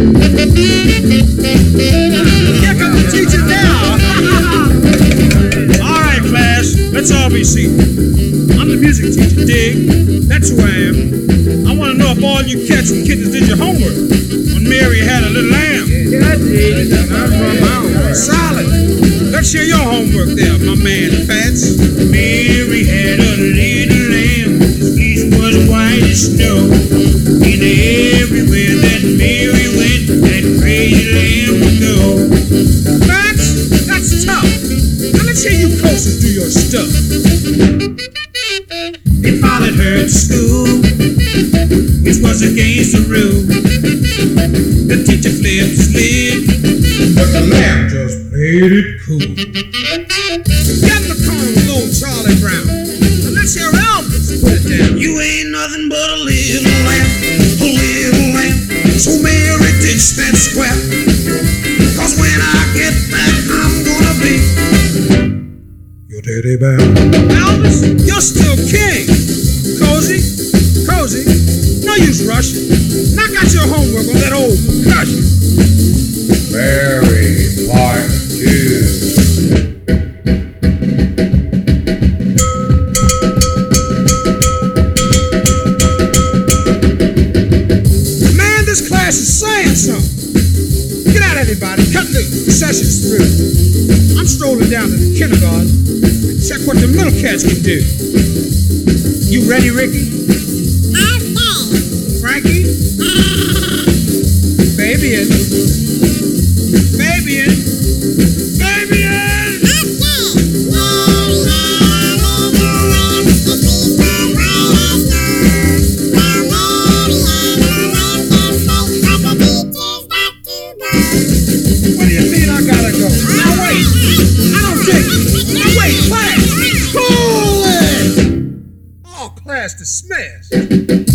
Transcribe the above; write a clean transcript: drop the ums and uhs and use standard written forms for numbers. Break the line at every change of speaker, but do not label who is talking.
Here comes the teacher now. All right, class, let's all be seated. I'm the music teacher, dig? That's who I am. I want to know if all you cats and kittens did your homework when Mary had a little lamb.
Yeah, I did. That's from my homework.
Solid. Let's hear your homework there, my man Fats. Mary had a little lamb. His fleece was white as snow. And everywhere that Mary went, that crazy lamb would go. Fats, that's tough. Now let's hear you coaches do your stuff. They followed her to school, which was against the rule. The teacher flipped his lid, but the lamb just played it cool. Get in the corner with old Charlie Brown. Now let's hear Elvis put it down. You ain't nothing but a little lamb, a little lamb. So Mary ditch that square, 'cause when I get back I'm gonna be your teddy bear. Elvis, you're still king. Cozy, no use rushing. Knock out your homework on that old percussion.
Mary, part 2.
Man, this class is saying something. Get out, everybody. Cut loose. The session's through. I'm strolling down to the kindergarten and check what the middle cats can do. You ready, Ricky? Frankie? Fabian? What do you mean I gotta go? Now wait! I don't dig it! Now wait, class! Cool it! All class dismissed!